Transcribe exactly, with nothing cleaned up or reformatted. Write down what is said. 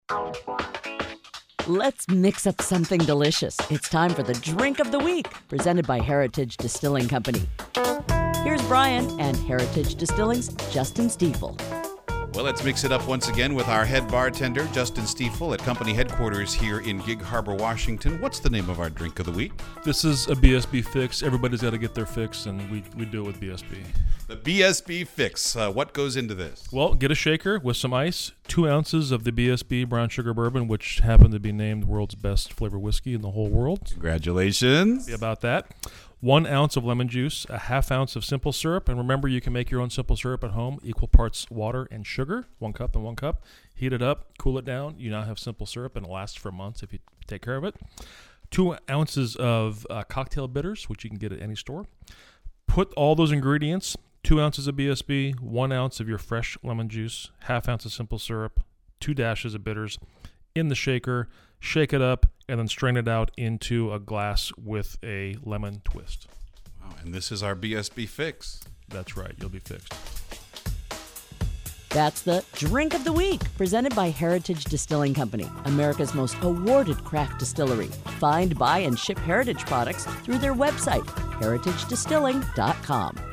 Let's mix up something delicious. It's time for the Drink of the Week, presented by Heritage Distilling Company. Here's Brian and Heritage Distilling's Justin Stiefel. Well, let's mix it up once again with our head bartender, Justin Stiefel, at company headquarters here in Gig Harbor, Washington. What's the name of our drink of the week? This is a B S B fix. Everybody's got to get their fix, and we, we do it with B S B. The B S B fix. Uh, what goes into this? Well, get a shaker with some ice, two ounces of the B S B brown sugar bourbon, which happened to be named the world's best flavor whiskey in the whole world. Congratulations. Be about that. One ounce of lemon juice, a half ounce of simple syrup, and remember you can make your own simple syrup at home, equal parts water and sugar, one cup and one cup. Heat it up, cool it down. You now have simple syrup, and it lasts for months if you take care of it. Two ounces of uh, cocktail bitters, which you can get at any store. Put all those ingredients, two ounces of B S B, one ounce of your fresh lemon juice, half ounce of simple syrup, two dashes of bitters in the shaker, shake it up, and then strain it out into a glass with a lemon twist. Wow, and this is our B S B fix. That's right, you'll be fixed. That's the Drink of the Week, presented by Heritage Distilling Company, America's most awarded craft distillery. Find, buy, and ship Heritage products through their website, heritage distilling dot com.